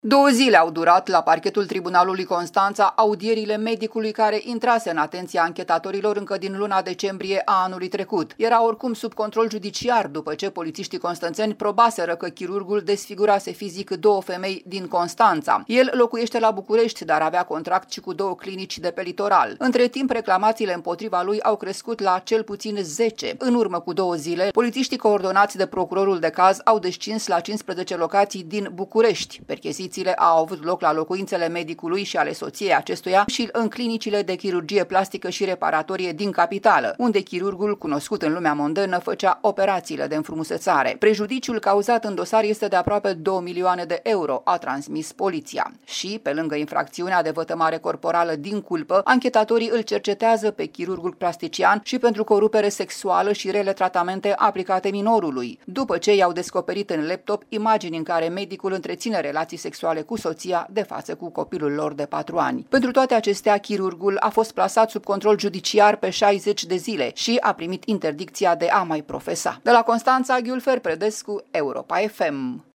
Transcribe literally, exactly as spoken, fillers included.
Două zile au durat la parchetul Tribunalului Constanța audierile medicului care intrase în atenția anchetatorilor încă din luna decembrie a anului trecut. Era oricum sub control judiciar după ce polițiștii constanțeni probaseră că chirurgul desfigurase fizic două femei din Constanța. El locuiește la București, dar avea contract și cu două clinici de pe litoral. Între timp, reclamațiile împotriva lui au crescut la cel puțin zece. În urmă cu două zile, polițiștii coordonați de procurorul de caz au descins la cincisprezece locații din București. Perchezițiile au avut loc la locuințele medicului și ale soției acestuia și în clinicile de chirurgie plastică și reparatorie din capitală, unde chirurgul, cunoscut în lumea mondenă, făcea operațiile de înfrumusețare. Prejudiciul cauzat în dosar este de aproape două milioane de euro, a transmis poliția. Și, pe lângă infracțiunea de vătămare corporală din culpă, anchetatorii îl cercetează pe chirurgul plastician și pentru corupere sexuală și rele tratamente aplicate minorului, după ce i-au descoperit în laptop imagini în care medicul întreține relații sexuale cu soția de față cu copilul lor de patru ani. Pentru toate acestea, chirurgul a fost plasat sub control judiciar pe șaizeci de zile și a primit interdicția de a mai profesa. De la Constanța, Ghiulfer Predescu, Europa F M.